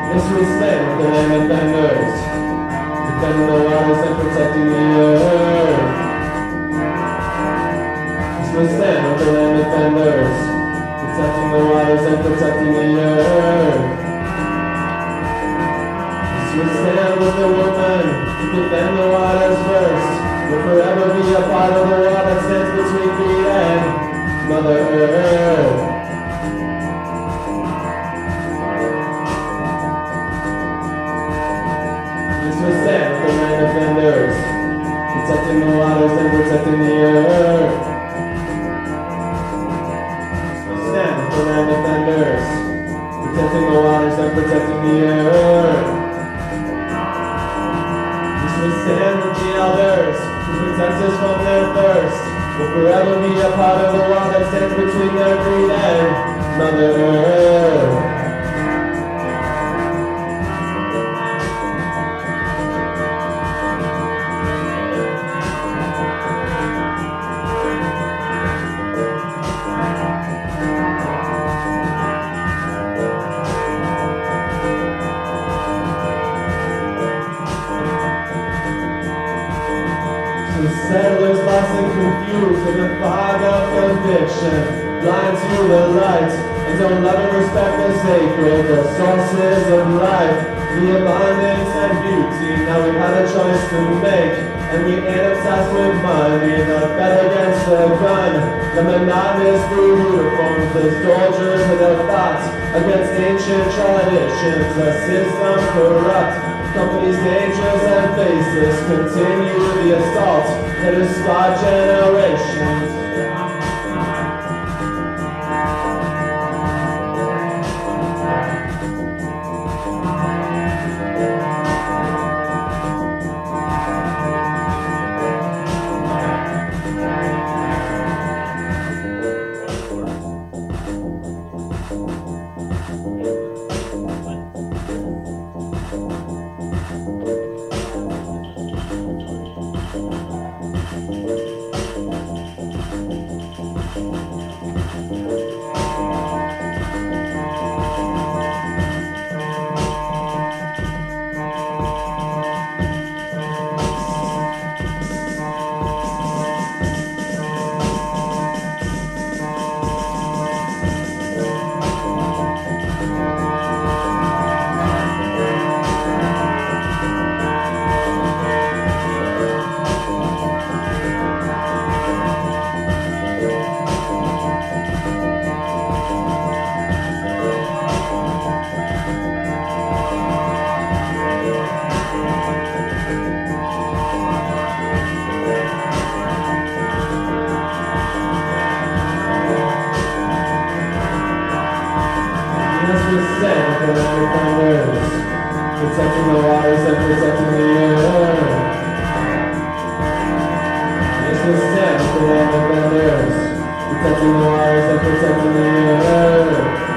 Yes, we stand with the land defenders, defending the waters and protecting the earth. Yes, we stand with the land defenders, protecting the waters and protecting the earth. Yes, we stand with the woman, defend the waters first. We'll forever be a part of the wall that stands between me and Mother Earth. We stand with the land defenders, protecting the waters and protecting the earth. We stand with the land defenders, protecting the waters and protecting the earth. We stand with the elders, who protect us from their thirst. We'll forever be a part of the wall that stands between their greed and Mother Earth. The settlers lost and confused in the fog of conviction, blind to the light, and don't love and respect the sacred, the sources of life, the abundance and beauty. Now we've had a choice to make, and we ain't obsessed with money. The bet against the gun, the monotonous blue uniforms, the soldiers with their thoughts against ancient traditions, a system corrupt. Companies dangerous and faceless continue the assault that has scarred generations. Protecting the waters and protecting the earth. Yes, we stand with the land defenders, protecting the waters and protecting the earth.